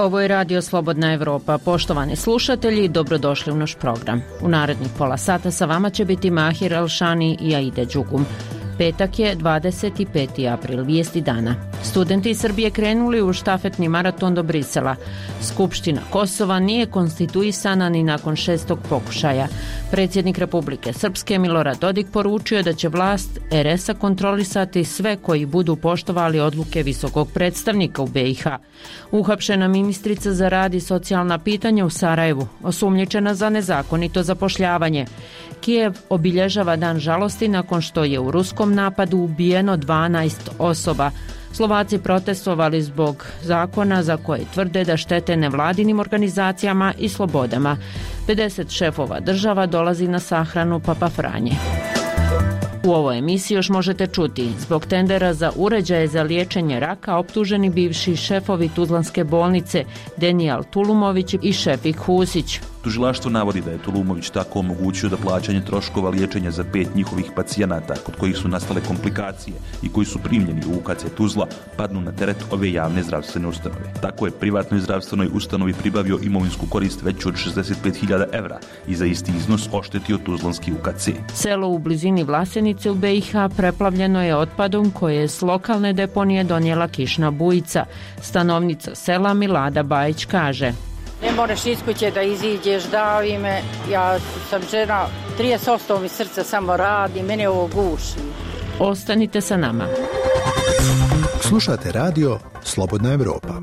Ovo je Radio Slobodna Evropa. Poštovani slušatelji, dobrodošli u naš program. U narednih pola sata sa vama će biti Mahir Alšani i Aide Đugum. Petak je 25. april, vijesti dana. Studenti iz Srbije krenuli u štafetni maraton do Brisela. Skupština Kosova nije konstituisana ni nakon 6. pokušaja. Predsjednik Republike Srpske Milorad Dodik poručio je da će vlast RS-a kontrolisati sve koji budu poštovali odluke visokog predstavnika u BiH. Uhapšena ministrica za rad i socijalna pitanja u Sarajevu, osumnjičena za nezakonito zapošljavanje. Kijev obilježava dan žalosti nakon što je u ruskom napadu ubijeno 12 osoba. Slovaci protestovali zbog zakona za koje tvrde da štete nevladinim organizacijama i slobodama. 50 šefova država dolazi na sahranu Papa Franje. U ovoj emisiji još možete čuti: zbog tendera za uređaje za liječenje raka optuženi bivši šefovi Tuzlanske bolnice Denijal Tulumović i Šefik Husić. Tužilaštvo navodi da je Tulumović tako omogućio da plaćanje troškova liječenja za 5 njihovih pacijenata kod kojih su nastale komplikacije i koji su primljeni u UKC Tuzla padnu na teret ove javne zdravstvene ustanove. Tako je privatnoj zdravstvenoj ustanovi pribavio imovinsku korist veću od 65.000 evra i za isti iznos oštetio Tuzlanski UKC. Selo u blizini Vlasenice u BiH preplavljeno je otpadom koje je s lokalne deponije donijela kišna bujica. Stanovnica sela Milada Bajić kaže: ne možeš iz kuće da iziđeš, davi me, ja sam žena, 30% mi srca samo radi, mene ovo guši. Ostanite sa nama. Slušate radio Slobodna Evropa.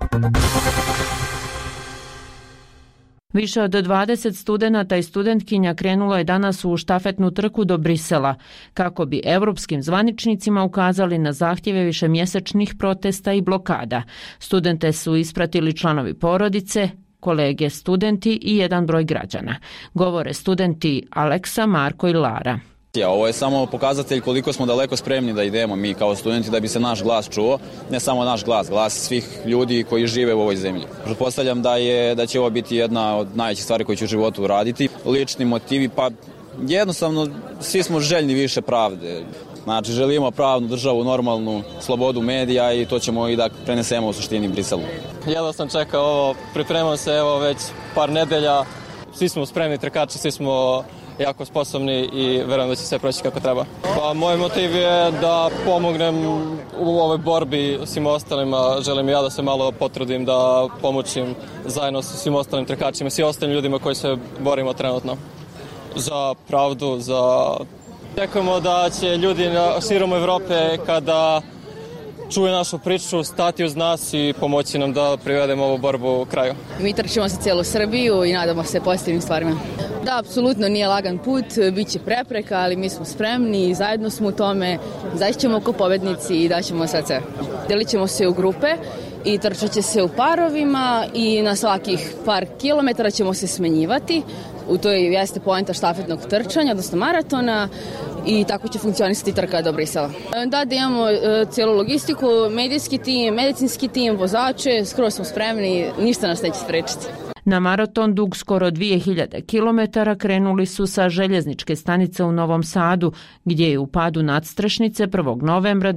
Više od 20 studenata i studentkinja krenulo je danas u štafetnu trku do Brisela, kako bi evropskim zvaničnicima ukazali na zahtjeve višemjesečnih protesta i blokada. Studente su ispratili članovi porodice, kolege studenti i jedan broj građana. Govore studenti Aleksa, Marko i Lara. Ovo je samo pokazatelj koliko smo daleko spremni da idemo mi kao studenti da bi se naš glas čuo, ne samo naš glas, glas svih ljudi koji žive u ovoj zemlji. Pretpostavljam da će ovo biti jedna od najvećih stvari koje ću u životu uraditi. Lični motivi, pa jednostavno svi smo željni više pravde. Znači želimo pravnu državu, normalnu slobodu medija i to ćemo i da prenesemo u suštini Briselu. Jedva sam čekao ovo, pripremam se evo već par nedelja, svi smo spremni trkači, svi smo jako sposobni i verujem da će sve proći kako treba. Pa moj motiv je da pomognem u ovoj borbi svim ostalima, želim ja da se malo potrudim, da pomoćim zajedno sa svim ostalim trkačima, svim ostalim ljudima koji se borimo trenutno za pravdu, za... Čekamo da će ljudi širom Evrope kada čuju našu priču stati uz nas i pomoći nam da privedemo ovu borbu kraju. Mi trčimo se cijelu Srbiju i nadamo se pozitivnim stvarima. Da, apsolutno nije lagan put, bit će prepreka, ali mi smo spremni i zajedno smo u tome. Zaista ćemo ko pobednici i daćemo sve sebe. Delit ćemo se u grupe i trčat će se u parovima i na svakih par kilometara ćemo se smenjivati. U toj jeste poenta štafetnog trčanja, odnosno maratona, i tako će funkcionisati trka do Brisela. Da imamo cijelu logistiku, medijski tim, medicinski tim, vozače, skoro smo spremni, ništa nas neće sprečiti. Na maraton dug skoro 2000 km krenuli su sa željezničke stanice u Novom Sadu, gdje je u padu nadstrešnice 1. novembra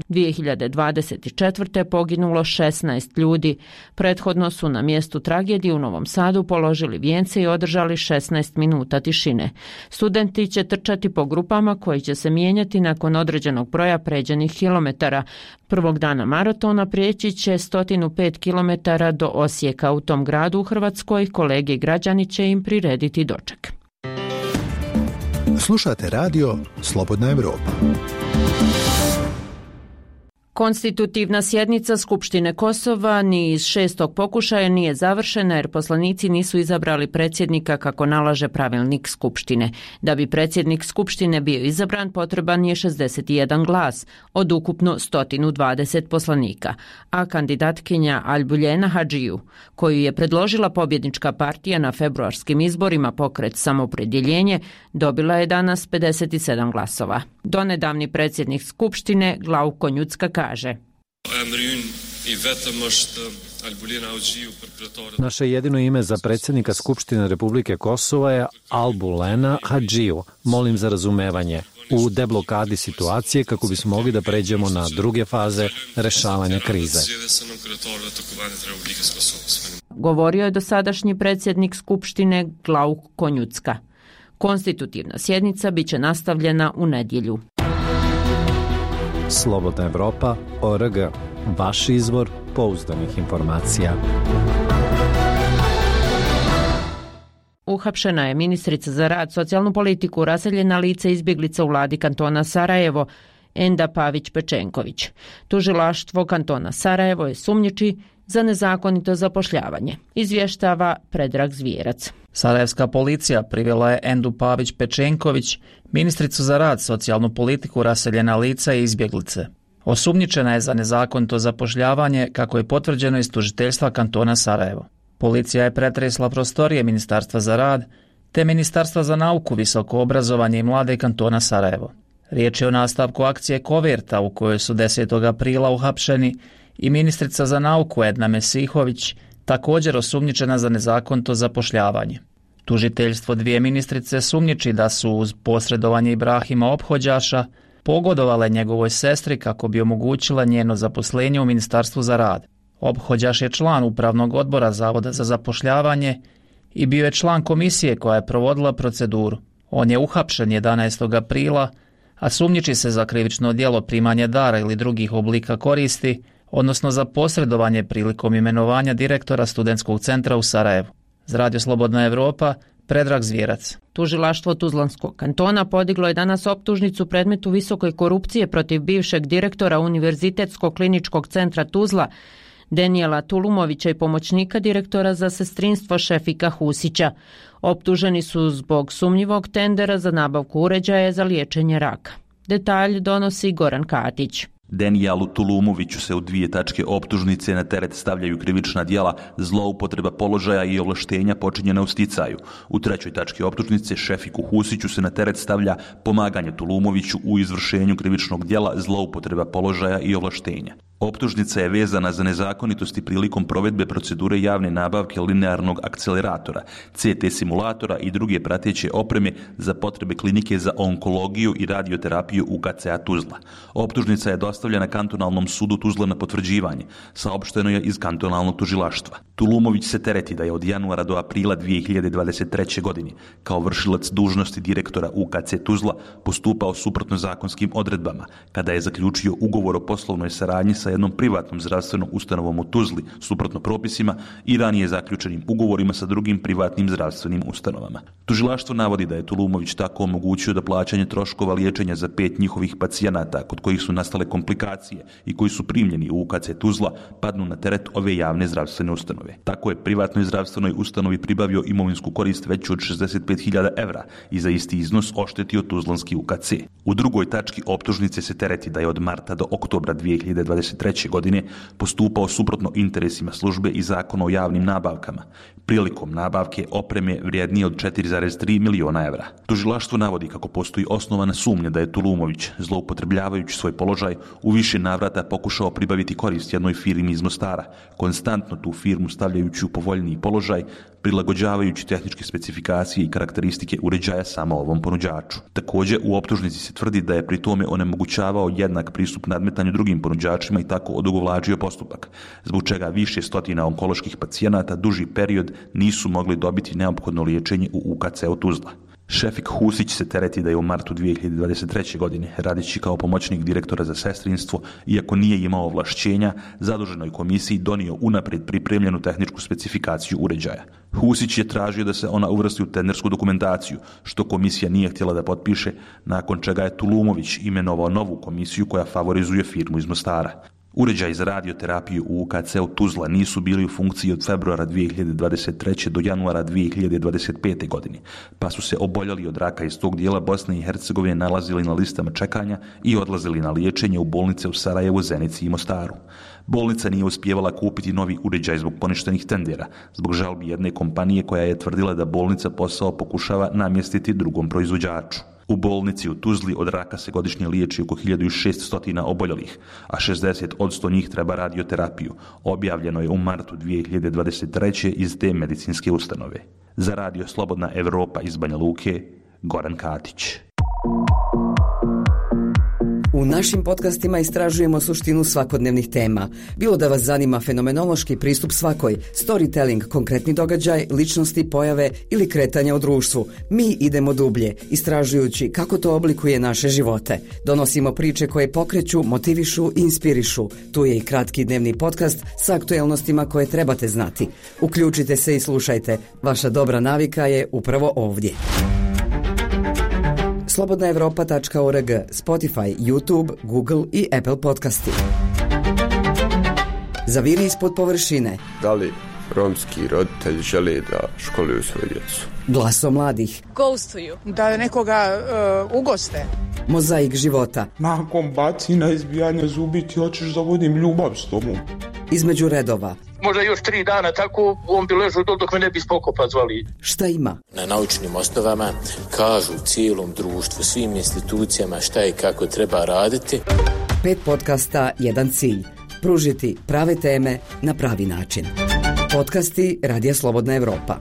2024. poginulo 16 ljudi. Prethodno su na mjestu tragedije u Novom Sadu položili vijence i održali 16 minuta tišine. Studenti će trčati po grupama koji će se mijenjati nakon određenog broja pređenih kilometara. Prvog dana maratona prijeći će 105 km do Osijeka. U tom gradu u Hrvatskoj kolege i građani će im prirediti doček. Slušate radio Slobodna Evropa. Konstitutivna sjednica Skupštine Kosova ni iz 6. pokušaja nije završena jer poslanici nisu izabrali predsjednika kako nalaže pravilnik Skupštine. Da bi predsjednik Skupštine bio izabran potreban je 61 glas od ukupno 120 poslanika, a kandidatkinja Albuljena Hadžiju, koju je predložila pobjednička partija na februarskim izborima Pokret Samoopredjeljenje, dobila je danas 57 glasova. Donedavni predsjednik Skupštine Glauko Njucka kaže: Naše jedino ime za predsjednika Skupštine Republike Kosova je Albulena Hadžiju. Molim za razumevanje. u deblokadi situacije kako bismo mogli da pređemo na druge faze rešavanja krize. Govorio je dosadašnji predsjednik Skupštine Glauk Konjucka. Konstitutivna sjednica biće nastavljena u nedjelju. Slobodna Evropa, ORG, vaš izvor pouzdanih informacija. Uhapšena je ministrica za rad, socijalnu politiku, raseljena lica izbjeglica u vladi kantona Sarajevo, Enda Pavić-Pečenković. Tužilaštvo kantona Sarajevo je sumnjiči za nezakonito zapošljavanje, izvještava Predrag Zvijerac. Sarajevska policija privela je Endu Pavić-Pečenković, ministricu za rad, socijalnu politiku, raseljena lica i izbjeglice. Osumnjičena je za nezakonito zapošljavanje, kako je potvrđeno iz tužiteljstva kantona Sarajevo. Policija je pretresla prostorije Ministarstva za rad te Ministarstva za nauku, visoko obrazovanje i mlade kantona Sarajevo. Riječ je o nastavku akcije Koverta u kojoj su 10. aprila uhapšeni i ministrica za nauku Edna Mesihović, također osumnjičena za nezakonito zapošljavanje. Tužiteljstvo dvije ministrice sumnjiči da su uz posredovanje Ibrahima Ophođaša pogodovale njegovoj sestri kako bi omogućila njeno zaposlenje u Ministarstvu za rad. Ophođaš je član upravnog odbora Zavoda za zapošljavanje i bio je član komisije koja je provodila proceduru. On je uhapšen 11. aprila, a sumnjiči se za krivično djelo primanja dara ili drugih oblika koristi, odnosno za posredovanje prilikom imenovanja direktora studentskog centra u Sarajevu. Za Radio Slobodna Evropa, Predrag Zvijerac. Tužilaštvo Tuzlanskog kantona podiglo je danas optužnicu predmetu visoke korupcije protiv bivšeg direktora Univerzitetskog kliničkog centra Tuzla, Denijela Tulumovića i pomoćnika direktora za sestrinstvo Šefika Husića. Optuženi su zbog sumnjivog tendera za nabavku uređaja za liječenje raka. Detalj donosi Goran Katić. Denijalu Tulumoviću se u 2 tačke optužnice na teret stavljaju krivična djela zloupotreba položaja i ovlaštenja počinjena u sticaju. U 3. tački optužnice Šefiku Husiću se na teret stavlja pomaganje Tulumoviću u izvršenju krivičnog djela zloupotreba položaja i ovlaštenja. Optužnica je vezana za nezakonitosti prilikom provedbe procedure javne nabavke linearnog akceleratora, CT simulatora i druge prateće opreme za potrebe klinike za onkologiju i radioterapiju UKCA Tuzla. Optužnica je dostavljena kantonalnom sudu Tuzla na potvrđivanje, saopšteno je iz kantonalnog tužilaštva. Tulumović se tereti da je od januara do aprila 2023. godine kao vršilac dužnosti direktora UKC Tuzla postupao suprotno zakonskim odredbama, kada je zaključio ugovor o poslovnoj saradnji sa jednom privatnom zdravstvenom ustanovom u Tuzli suprotno propisima i ranije zaključenim ugovorima sa drugim privatnim zdravstvenim ustanovama. Tužilaštvo navodi da je Tulumović tako omogućio da plaćanje troškova liječenja za 5 njihovih pacijenata kod kojih su nastale komplikacije i koji su primljeni u UKC Tuzla padnu na teret ove javne zdravstvene ustanove. Tako je privatnoj zdravstvenoj ustanovi pribavio imovinsku korist veću od 65.000 evra i za isti iznos oštetio Tuzlanski UKC. U 2. tački optužnice se tereti da je od marta do oktobra 2023. godine postupao suprotno interesima službe i zakona o javnim nabavkama, prilikom nabavke opreme vrijednije od 4,3 miliona evra. Tužilaštvo navodi kako postoji osnovana sumnja da je Tulumović, zloupotrebljavajući svoj položaj, u više navrata pokušao pribaviti korist jednoj firmi iz Mostara, konstantno tu firmu stavljajući u povoljniji položaj, prilagođavajući tehničke specifikacije i karakteristike uređaja samo ovom ponuđaču. Također, u optužnici se tvrdi da je pri tome onemogućavao jednak pristup nadmetanju drugim ponuđačima i tako odugovlačio postupak, zbog čega više stotina onkoloških pacijenata duži period nisu mogli dobiti neophodno liječenje u UKC-u Tuzla. Šefik Husić se tereti da je u martu 2023. godine, radeći kao pomoćnik direktora za sestrinstvo, iako nije imao ovlašćenja, zaduženoj komisiji donio unaprijed pripremljenu tehničku specifikaciju uređaja. Husić je tražio da se ona uvrsti u tendersku dokumentaciju, što komisija nije htjela da potpiše, nakon čega je Tulumović imenovao novu komisiju koja favorizuje firmu iz Mostara. Uređaji za radioterapiju u UKC-u Tuzla nisu bili u funkciji od februara 2023. do januara 2025. godine, pa su se oboljeli od raka iz tog dijela Bosne i Hercegovine nalazili na listama čekanja i odlazili na liječenje u bolnice u Sarajevu, Zenici i Mostaru. Bolnica nije uspijevala kupiti novi uređaj zbog poništenih tendera, zbog žalbi jedne kompanije koja je tvrdila da bolnica posao pokušava namjestiti drugom proizvođaču. U Tuzli od raka se godišnje liječi oko 1600 oboljelih, a 60% njih treba radioterapiju. Objavljeno je u martu 2023. iz te medicinske ustanove. Za Radio Slobodna Evropa iz Banja Luke, Goran Katić. U našim podcastima istražujemo suštinu svakodnevnih tema. Bilo da vas zanima fenomenološki pristup svakoj, storytelling, konkretni događaj, ličnosti, pojave ili kretanja u društvu, mi idemo dublje, istražujući kako to oblikuje naše živote. Donosimo priče koje pokreću, motivišu i inspirišu. Tu je i kratki dnevni podcast sa aktuelnostima koje trebate znati. Uključite se i slušajte. Vaša dobra navika je upravo ovdje. slobodnaevropa.org, Spotify, YouTube, Google i Apple podcasti. Zaviri ispod površine. Da li romski roditelji žele da školuju svoju djecu? Glaso mladih. Ghostuju. Da nekoga ugoste. Mozaik života. Nakon bacina, izbijanja zubi ti hoćeš da vodim ljubav s tobom. Između redova. Možda još 3 dana tako, on bi ležao dok me ne bi Spokopa zvali. Šta ima? Na naučnim osnovama kažu cijelom društvu, svim institucijama šta i kako treba raditi. 5 podcasta, jedan cilj. Pružiti prave teme na pravi način. Podcasti Radija Slobodna Evropa.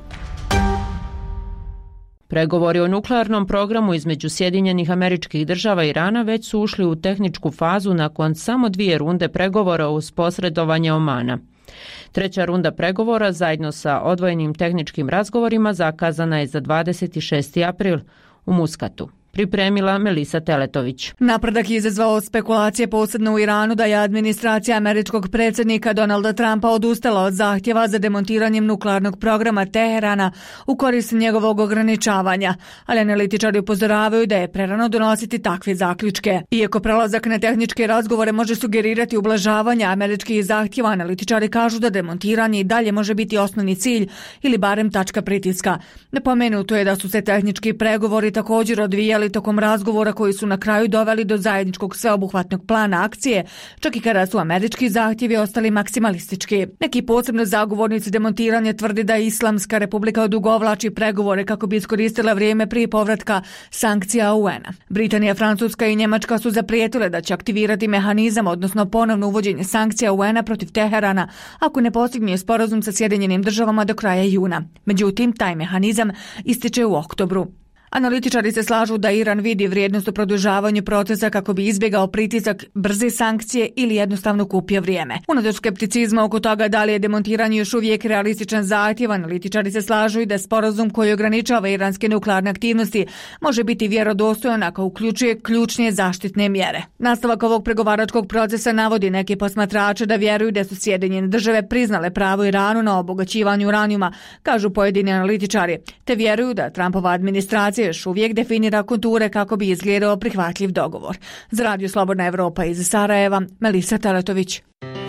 Pregovori o nuklearnom programu između Sjedinjenih Američkih Država i Irana već su ušli u tehničku fazu nakon samo 2 runde pregovora uz posredovanje Omana. 3. runda pregovora zajedno sa odvojenim tehničkim razgovorima zakazana je za 26. april u Muskatu. Pripremila Melisa Teletović. Napredak je izazvao spekulacije posebno u Iranu da je administracija američkog predsjednika Donalda Trumpa odustala od zahtjeva za demontiranjem nuklearnog programa Teherana u korist njegovog ograničavanja, ali analitičari upozoravaju da je prerano donositi takve zaključke. Iako prelazak na tehničke razgovore može sugerirati ublažavanje američkih zahtjeva, analitičari kažu da demontiranje i dalje može biti osnovni cilj ili barem tačka pritiska. Napomenuto je da su se tehnički pregovori također odvijali tokom razgovora koji su na kraju doveli do zajedničkog sveobuhvatnog plana akcije, čak i kada su američki zahtjevi ostali maksimalistički. Neki posebno zagovornici demontiranja tvrdi da Islamska republika odugovlači pregovore kako bi iskoristila vrijeme prije povratka sankcija UN-a. Britanija, Francuska i Njemačka su zaprijetile da će aktivirati mehanizam, odnosno ponovno uvođenje sankcija UN-a protiv Teherana ako ne postigne sporazum sa Sjedinjenim Državama do kraja juna. Međutim, taj mehanizam ističe u oktobru. Analitičari se slažu da Iran vidi vrijednost u produžavanju procesa kako bi izbjegao pritisak, brze sankcije ili jednostavno kupio vrijeme. Unatoč skepticizma oko toga da li je demontiranje još uvijek realističan zahtjev, analitičari se slažu i da sporazum koji ograničava iranske nuklearne aktivnosti može biti vjerodostojan ako uključuje ključne zaštitne mjere. Nastavak ovog pregovaračkog procesa navodi neke posmatrače da vjeruju da su Sjedinjene Države priznale pravo Iranu na obogaćivanje uranijuma, kažu pojedini analitičari, te vjeruju da Trumpova administracija još uvijek definira konture kako bi izgledao prihvatljiv dogovor. Za Radio Slobodna Evropa iz Sarajeva, Melisa Teletović.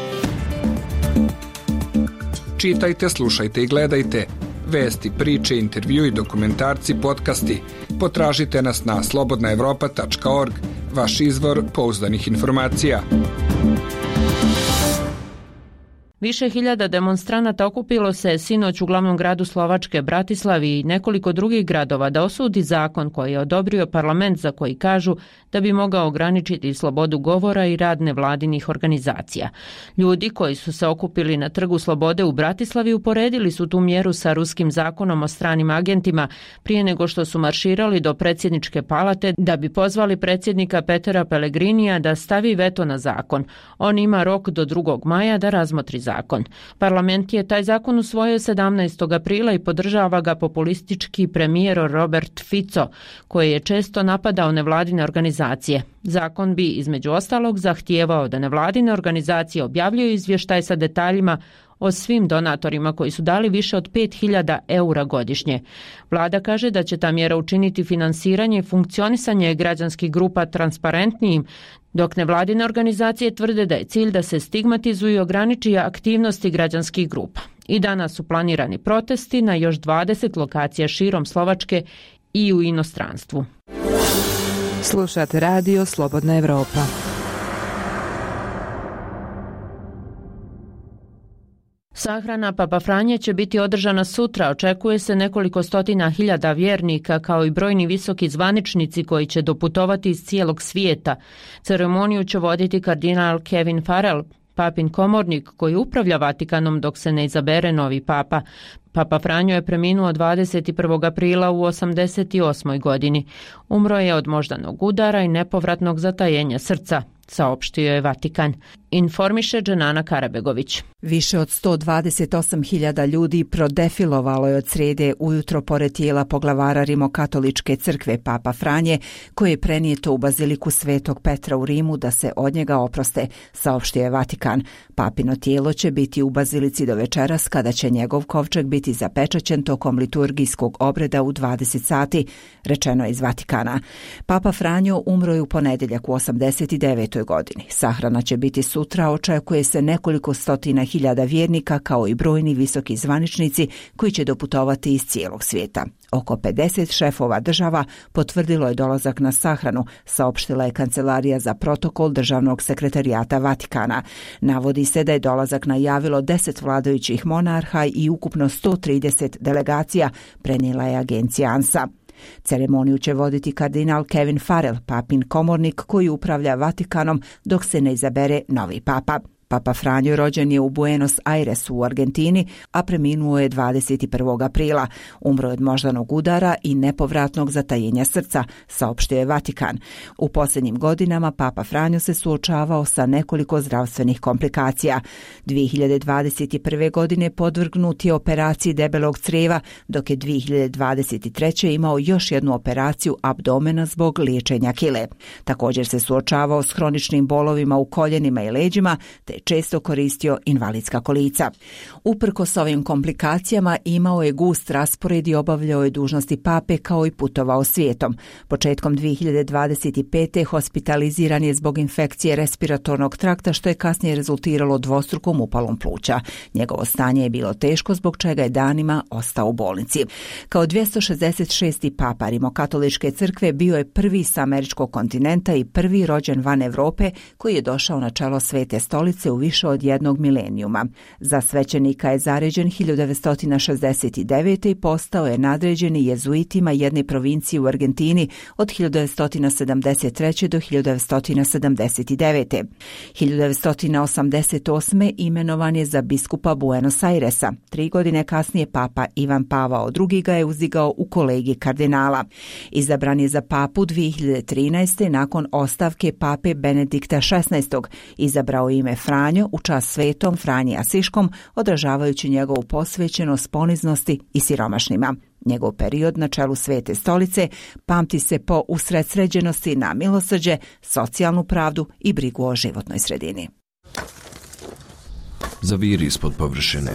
Čitajte, slušajte i gledajte. Vesti, priče, intervju i dokumentarci, podcasti. Potražite nas na slobodnaevropa.org, vaš izvor pouzdanih informacija. Više hiljada demonstranata okupilo se sinoć u glavnom gradu Slovačke, Bratislavi i nekoliko drugih gradova da osudi zakon koji je odobrio parlament za koji kažu da bi mogao ograničiti slobodu govora i rad nevladinih organizacija. Ljudi koji su se okupili na Trgu Slobode u Bratislavi uporedili su tu mjeru sa ruskim zakonom o stranim agentima prije nego što su marširali do predsjedničke palate da bi pozvali predsjednika Petera Pellegrinija da stavi veto na zakon. On ima rok do 2. maja da razmotri zakon. Parlament je taj zakon usvojio 17. aprila i podržava ga populistički premijer Robert Fico, koji je često napadao nevladine organizacije. Zakon bi između ostalog zahtijevao da nevladine organizacije objavljuju izvještaj sa detaljima o svim donatorima koji su dali više od 5.000 eura godišnje. Vlada kaže da će ta mjera učiniti finansiranje i funkcionisanje građanskih grupa transparentnijim, dok nevladine organizacije tvrde da je cilj da se stigmatizuju i ograniči aktivnosti građanskih grupa. I danas su planirani protesti na još 20 lokacija širom Slovačke i u inostranstvu. Slušate Radio Slobodna Evropa. Sahrana Papa Franje će biti održana sutra. Očekuje se nekoliko stotina hiljada vjernika kao i brojni visoki zvaničnici koji će doputovati iz cijelog svijeta. Ceremoniju će voditi kardinal Kevin Farrell, papin komornik koji upravlja Vatikanom dok se ne izabere novi papa. Papa Franjo je preminuo 21. aprila u 88. godini. Umro je od moždanog udara i nepovratnog zatajenja srca, saopštio je Vatikan. Informiše Dženana Karabegović. Više od 128.000 ljudi prodefilovalo je od srijede ujutro pored tijela poglavara Rimokatoličke crkve Papa Franje, koje je prenijeto u baziliku Svetog Petra u Rimu da se od njega oproste, saopštio je Vatikan. Papino tijelo će biti u bazilici do večeras, kada će njegov kovčeg biti zapečaćen tokom liturgijskog obreda u 20 sati, rečeno je iz Vatikana. Papa Franjo umro je u ponedjeljak u 89. godini. Sahrana će biti sutra, očekuje se nekoliko stotina hiljada vjernika kao i brojni visoki zvaničnici koji će doputovati iz cijelog svijeta. Oko 50 šefova država potvrdilo je dolazak na sahranu, saopštila je Kancelarija za protokol Državnog sekretarijata Vatikana. Navodi se da je dolazak najavilo 10 vladajućih monarha i ukupno 130 delegacija, prenijela je agencija ANSA. Ceremoniju će voditi kardinal Kevin Farrell, papin komornik koji upravlja Vatikanom dok se ne izabere novi papa. Papa Franjo rođen je u Buenos Airesu u Argentini, a preminuo je 21. aprila. Umro je od moždanog udara i nepovratnog zatajenja srca, saopštio je Vatikan. U posljednjim godinama Papa Franjo se suočavao sa nekoliko zdravstvenih komplikacija. 2021. godine podvrgnut je operaciji debelog crijeva, dok je 2023. imao još jednu operaciju abdomena zbog liječenja kile. Također se suočavao s hroničnim bolovima u koljenima i leđima, te često koristio invalidska kolica. Uprkos ovim komplikacijama imao je gust raspored i obavljao je dužnosti pape kao i putovao svijetom. Početkom 2025. hospitaliziran je zbog infekcije respiratornog trakta, što je kasnije rezultiralo dvostrukom upalom pluća. Njegovo stanje je bilo teško, zbog čega je danima ostao u bolnici. Kao 266. papa Rimokatoličke crkve bio je prvi sa američkog kontinenta i prvi rođen van Europe koji je došao na čelo Svete stolice u više od jednog milenijuma. Za svećenika je zaređen 1969. i postao je nadređeni jezuitima jedne provincije u Argentini od 1973. do 1979. 1988. imenovan je za biskupa Buenos Airesa. 3 godine kasnije papa Ivan Pavao II. Ga je uzdigao u kolegij kardinala. Izabran je za papu 2013. nakon ostavke pape Benedikta XVI. Izabrao ime Franjo u čast svetom Franji Asiškom, odražavajući njegovu posvećenost poniznosti i siromašnima. Njegov period na čelu Svete stolice pamti se po usredsređenosti na milosrđe, socijalnu pravdu i brigu o životnoj sredini. Zaviri ispod površine.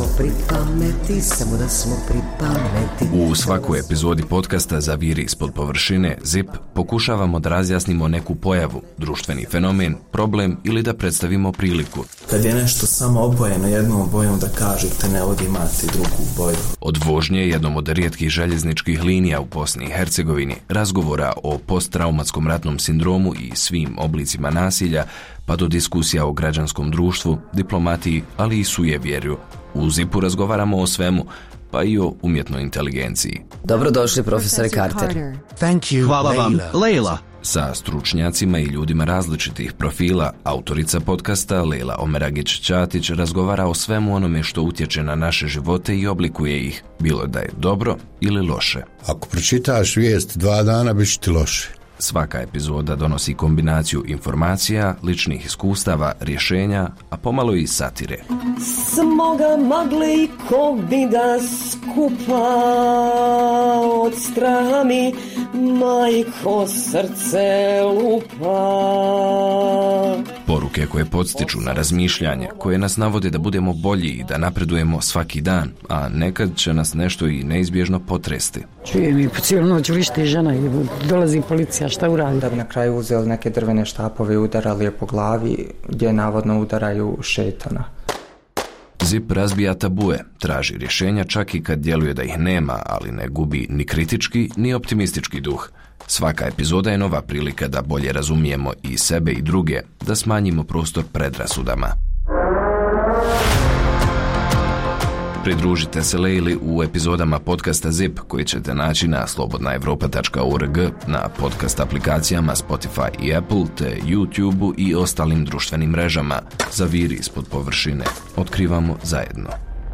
U svakoj epizodi podcasta Zaviri ispod površine ZIP pokušavamo da razjasnimo neku pojavu, društveni fenomen, problem ili da predstavimo priliku. Kad je nešto samo obojeno jednom bojom, da kažete ne ovdje imate drugu boju. Od vožnje jednom od rijetkih željezničkih linija u Bosni i Hercegovini, razgovora o posttraumatskom ratnom sindromu i svim oblicima nasilja, pa do diskusija o građanskom društvu, diplomatiji, ali i sujevjerju. U ZIP-u razgovaramo o svemu, pa i o umjetnoj inteligenciji. Dobrodošli, profesore Carter. Hvala vam, Leila. Sa stručnjacima i ljudima različitih profila, autorica podcasta Leila Omeragić-Ćatić razgovara o svemu onome što utječe na naše živote i oblikuje ih, bilo da je dobro ili loše. Ako pročitaš vijest 2 dana, bit će ti loše. Svaka epizoda donosi kombinaciju informacija, ličnih iskustava, rješenja, a pomalo i satire. Smoga magle i covida skupa, od straha mi majko srce lupa. Poruke koje podstiču na razmišljanje, koje nas navode da budemo bolji i da napredujemo svaki dan, a nekad će nas nešto i neizbježno potresti. Čujem i po cijelu noć vrišti žena i dolazi policija, šta uradi? Da bi na kraju uzeli neke drvene štapove i udarali je po glavi, gdje navodno udaraju šetana. ZIP razbija tabue, traži rješenja čak i kad djeluje da ih nema, ali ne gubi ni kritički ni optimistički duh. Svaka epizoda je nova prilika da bolje razumijemo i sebe i druge, da smanjimo prostor predrasudama. Pridružite se Lejli u epizodama podcasta ZIP koji ćete naći na slobodnaevropa.org, na podcast aplikacijama Spotify i Apple, te YouTube i ostalim društvenim mrežama. Zaviri ispod površine. Otkrivamo zajedno.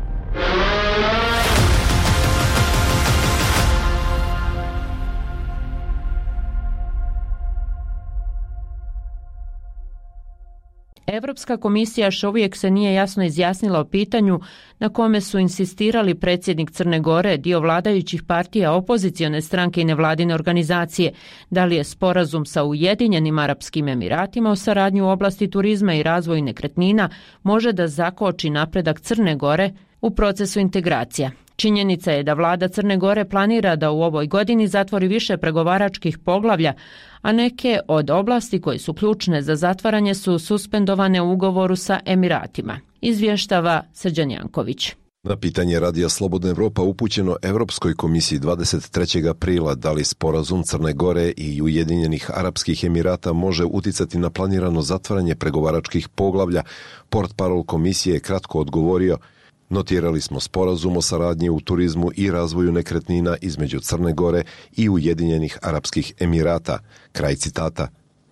Evropska komisija još uvijek se nije jasno izjasnila o pitanju na kome su insistirali predsjednik Crne Gore, dio vladajućih partija, opozicione stranke i nevladine organizacije. Da li je sporazum sa Ujedinjenim Arapskim Emiratima o saradnji u oblasti turizma i razvoju nekretnina može da zakoči napredak Crne Gore u procesu integracija. Činjenica je da vlada Crne Gore planira da u ovoj godini zatvori više pregovaračkih poglavlja, a neke od oblasti koje su ključne za zatvaranje su suspendovane u ugovoru sa Emiratima. Izvještava Srđan Janković. Na pitanje Radija Slobodna Evropa upućeno Evropskoj komisiji 23. aprila da li sporazum Crne Gore i Ujedinjenih Arapskih Emirata može uticati na planirano zatvaranje pregovaračkih poglavlja, portparol komisije je kratko odgovorio: notirali smo sporazum o saradnji u turizmu i razvoju nekretnina između Crne Gore i Ujedinjenih Arapskih Emirata. Kraj citata.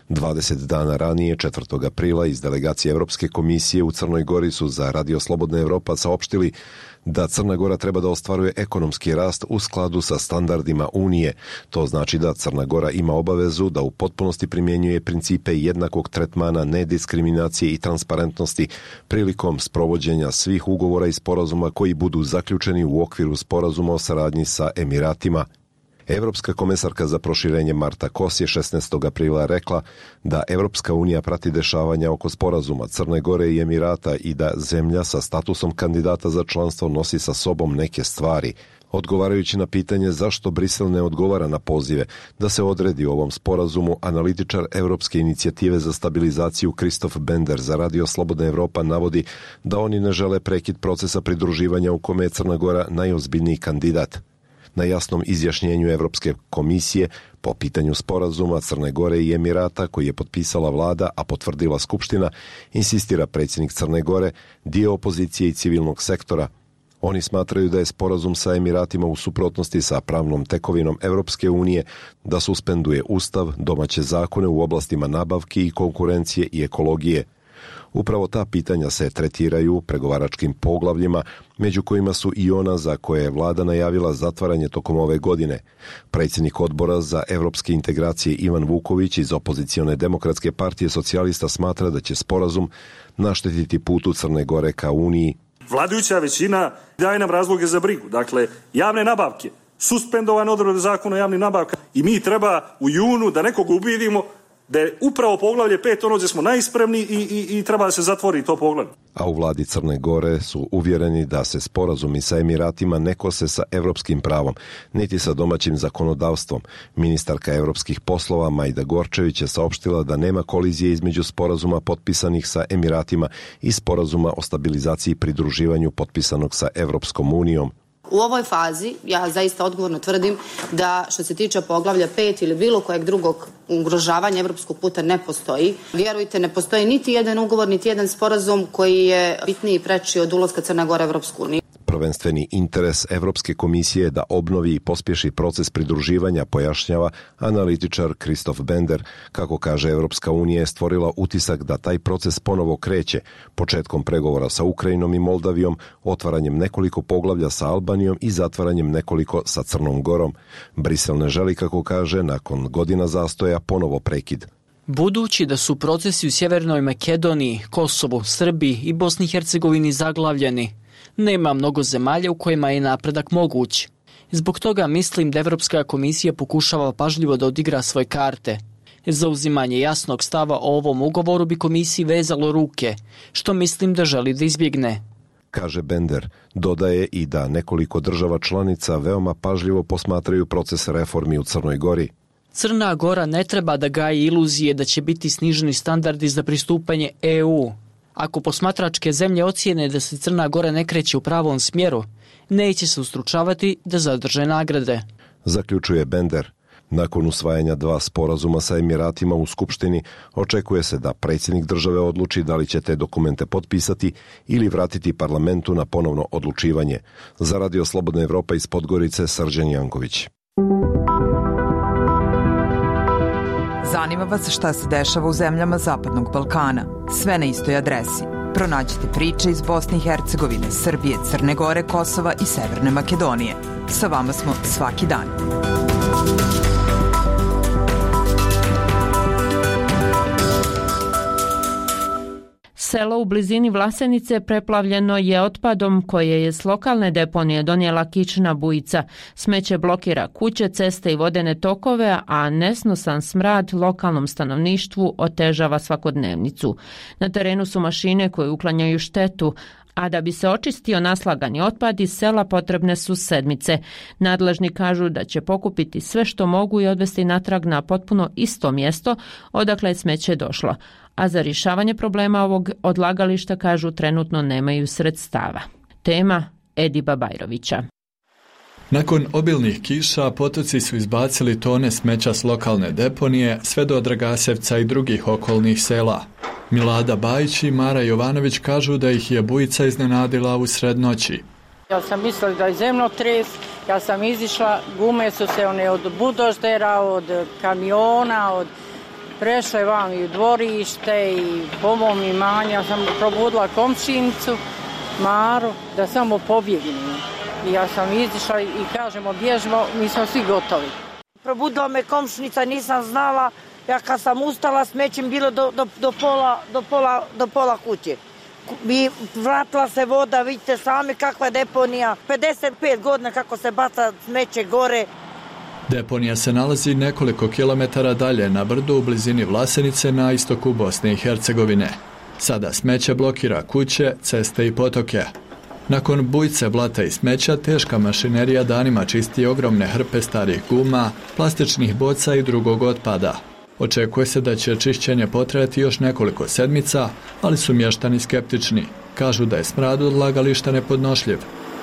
20 dana ranije, 4. aprila, iz delegacije Evropske komisije u Crnoj Gori su za Radio Slobodna Evropa saopštili da Crna Gora treba da ostvaruje ekonomski rast u skladu sa standardima Unije. To znači da Crna Gora ima obavezu da u potpunosti primjenjuje principe jednakog tretmana, nediskriminacije i transparentnosti prilikom sprovođenja svih ugovora i sporazuma koji budu zaključeni u okviru sporazuma o saradnji sa Emiratima. Evropska komesarka za proširenje Marta Kos je 16. aprila rekla da Evropska unija prati dešavanja oko sporazuma Crne Gore i Emirata i da zemlja sa statusom kandidata za članstvo nosi sa sobom neke stvari. Odgovarajući na pitanje zašto Brisel ne odgovara na pozive da se odredi ovom sporazumu, analitičar Evropske inicijative za stabilizaciju Kristof Bender za Radio Slobodna Evropa navodi da oni ne žele prekid procesa pridruživanja u kome je Crna Gora najozbiljniji kandidat. Na jasnom izjašnjenju Evropske komisije po pitanju sporazuma Crne Gore i Emirata koji je potpisala vlada, a potvrdila Skupština, insistira predsjednik Crne Gore, dio opozicije i civilnog sektora. Oni smatraju da je sporazum sa Emiratima u suprotnosti sa pravnom tekovinom Evropske unije, da suspenduje ustav, domaće zakone u oblastima nabavki i konkurencije i ekologije. Upravo ta pitanja se tretiraju pregovaračkim poglavljima, među kojima su i ona za koje je vlada najavila zatvaranje tokom ove godine. Predsjednik odbora za evropske integracije Ivan Vuković iz opozicione demokratske partije socijalista smatra da će sporazum naštetiti putu Crne Gore ka Uniji. Vladajuća većina daje nam razloge za brigu. Dakle, javne nabavke, suspendovan odredbe zakona o javnim nabavkama i mi treba u junu da nekog ubedimo da je upravo poglavlje 5 ono gdje smo najspremni i treba da se zatvori to poglavlje. A u vladi Crne Gore su uvjereni da se sporazumi sa Emiratima ne kose sa evropskim pravom, niti sa domaćim zakonodavstvom. Ministarka evropskih poslova Majda Gorčević je saopštila da nema kolizije između sporazuma potpisanih sa Emiratima i sporazuma o stabilizaciji i pridruživanju potpisanog sa Evropskom unijom. U ovoj fazi ja zaista odgovorno tvrdim da što se tiče poglavlja 5 ili bilo kojeg drugog ugrožavanja evropskog puta ne postoji. Vjerujte, ne postoji niti jedan ugovor, niti jedan sporazum koji je bitniji i preči od ulaska Crne Gore u Evropsku uniju. Prvenstveni interes Evropske komisije je da obnovi i pospješi proces pridruživanja, pojašnjava analitičar Kristof Bender. Kako kaže, Evropska unija je stvorila utisak da taj proces ponovo kreće, početkom pregovora sa Ukrajinom i Moldavijom, otvaranjem nekoliko poglavlja sa Albanijom i zatvaranjem nekoliko sa Crnom Gorom. Brisel ne želi, kako kaže, nakon godina zastoja ponovo prekid. Budući da su procesi u Sjevernoj Makedoniji, Kosovu, Srbiji i Bosni i Hercegovini zaglavljeni, nema mnogo zemalja u kojima je napredak moguć. Zbog toga mislim da Evropska komisija pokušava pažljivo da odigra svoje karte. Zauzimanje jasnog stava o ovom ugovoru bi komisiji vezalo ruke, što mislim da želi da izbjegne. Kaže Bender. Dodaje i da nekoliko država članica veoma pažljivo posmatraju proces reformi u Crnoj Gori. Crna Gora ne treba da gaji iluzije da će biti sniženi standardi za pristupanje EU. Ako posmatračke zemlje ocijene da se Crna Gora ne kreće u pravom smjeru, neće se ustručavati da zadrže nagrade. Zaključuje Bender. Nakon usvajanja 2 sporazuma sa Emiratima u Skupštini, očekuje se da predsjednik države odluči da li će te dokumente potpisati ili vratiti parlamentu na ponovno odlučivanje. Za Radio Slobodna Evropa iz Podgorice, Srđan Janković. Zanima vas šta se dešava u zemljama Zapadnog Balkana. Sve na istoj adresi. Pronađite priče iz Bosne i Hercegovine, Srbije, Crne Gore, Kosova i Severne Makedonije. Sa vama smo svaki dan. Selo u blizini Vlasenice preplavljeno je otpadom koje je s lokalne deponije donijela kična bujica. Smeće blokira kuće, ceste i vodene tokove, a nesnosan smrad lokalnom stanovništvu otežava svakodnevnicu. Na terenu su mašine koje uklanjaju štetu, a da bi se očistio naslagani otpad iz sela potrebne su sedmice. Nadležni kažu da će pokupiti sve što mogu i odvesti natrag na potpuno isto mjesto odakle je smeće došlo. A za rješavanje problema ovog odlagališta, kažu, trenutno nemaju sredstava. Tema Ediba Bajrovića. Nakon obilnih kiša potoci su izbacili tone smeća s lokalne deponije sve do Dragasevca i drugih okolnih sela. Milada Bajić i Mara Jovanović kažu da ih je bujica iznenadila u sred noći. Ja sam mislila da je zemljotres, ja sam izišla, gume su se one od budoždera, od kamiona, prešle vam i u dvorište i po mom imanju. Ja sam probudila komšinicu Maru da samo pobjegnu. I ja sam izišla i kažemo bježimo, mi smo svi gotovi. Probudila me komšinica, nisam znala. Ja kad sam ustala, smećem bilo do pola kuće. Vratila se voda, vidite sami kakva je deponija. 55 godina kako se baca smeće gore. Deponija se nalazi nekoliko kilometara dalje na brdu u blizini Vlasenice na istoku Bosne i Hercegovine. Sada smeće blokira kuće, ceste i potoke. Nakon bujice blata i smeća, teška mašinerija danima čisti ogromne hrpe starih guma, plastičnih boca i drugog otpada. Očekuje se da će čišćenje potrajati još nekoliko sedmica, ali su mještani skeptični. Kažu da je smrad odlagališta nepodnošljiv.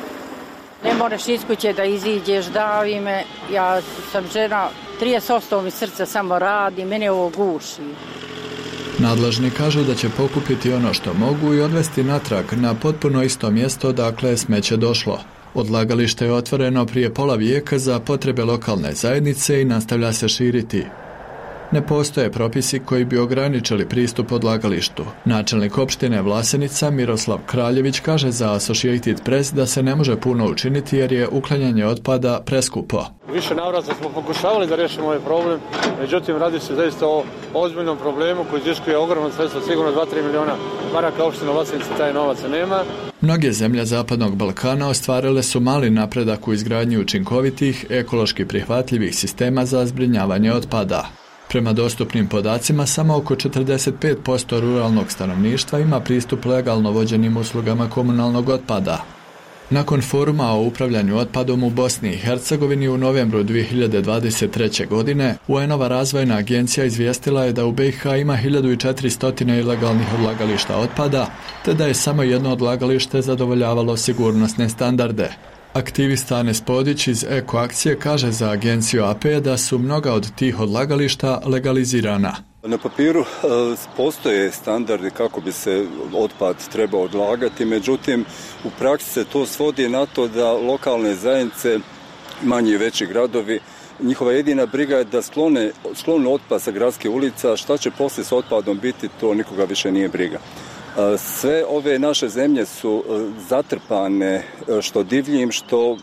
Ne moraš iz kuće da iziđeš, davi me. Ja sam žena, 30% mi srce samo radi, mene ovo guši. Nadležni kažu da će pokupiti ono što mogu i odvesti natrag na potpuno isto mjesto odakle je smeće došlo. Odlagalište je otvoreno prije pola vijeka za potrebe lokalne zajednice i nastavlja se širiti. Ne postoje propisi koji bi ograničili pristup odlagalištu. Načelnik opštine Vlasenica Miroslav Kraljević kaže za Associated Press da se ne može puno učiniti jer je uklanjanje otpada preskupo. Više navrata smo pokušavali da riješimo ovaj problem, međutim radi se zaista o ozbiljnom problemu koji iziskuje ogromno sredstva, sigurno 2-3 miliona maraka. Opština Vlasenica taj novac nema. Mnoge zemlje Zapadnog Balkana ostvarile su mali napredak u izgradnji učinkovitih, ekološki prihvatljivih sistema za zbrinjavanje otpada. Prema dostupnim podacima, samo oko 45% ruralnog stanovništva ima pristup legalno vođenim uslugama komunalnog otpada. Nakon foruma o upravljanju otpadom u Bosni i Hercegovini u novembru 2023. godine, UN-ova razvojna agencija izvijestila je da u BiH ima 1400 ilegalnih odlagališta otpada, te da je samo jedno odlagalište zadovoljavalo sigurnosne standarde. Aktivista Anes Podić iz Eko akcije kaže za agenciju AP da su mnoga od tih odlagališta legalizirana. Na papiru postoje standardi kako bi se otpad trebao odlagati, međutim u praksi se to svodi na to da lokalne zajednice, manji i veći gradovi, njihova jedina briga je da sklone otpad sa gradske ulica. Šta će poslije s otpadom biti, to nikoga više nije briga. Sve ove naše zemlje su zatrpane što divljim, što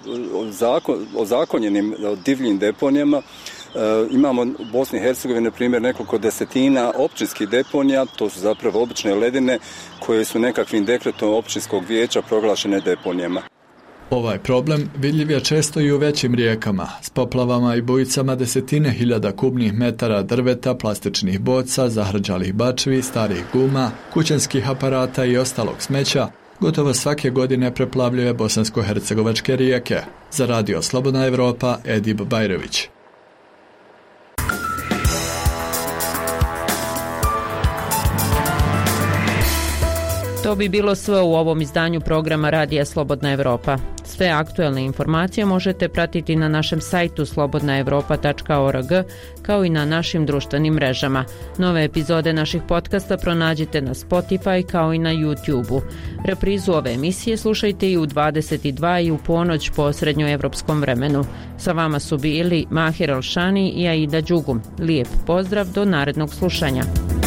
ozakonjenim divljim deponijama. Imamo u Bosni i Hercegovini, na primjer, nekoliko desetina općinskih deponija, to su zapravo obične ledine koje su nekakvim dekretom općinskog vijeća proglašene deponijama. Ovaj problem vidljiv je često i u većim rijekama, s poplavama i bujicama desetine hiljada kubnih metara drveta, plastičnih boca, zahrđalih bačvi, starih guma, kućanskih aparata i ostalog smeća, gotovo svake godine preplavljuje bosansko-hercegovačke rijeke. Za Radio Slobodna Evropa, Edib Bajrović. To bi bilo sve u ovom izdanju programa Radija Slobodna Evropa. Sve aktuelne informacije možete pratiti na našem sajtu slobodnaevropa.org kao i na našim društvenim mrežama. Nove epizode naših podcasta pronađite na Spotify kao i na YouTube-u. Reprizu ove emisije slušajte i u 22 i u ponoć po srednjoevropskom vremenu. Sa vama su bili Mahir Alšani i Aida Đugum. Lijep pozdrav do narednog slušanja.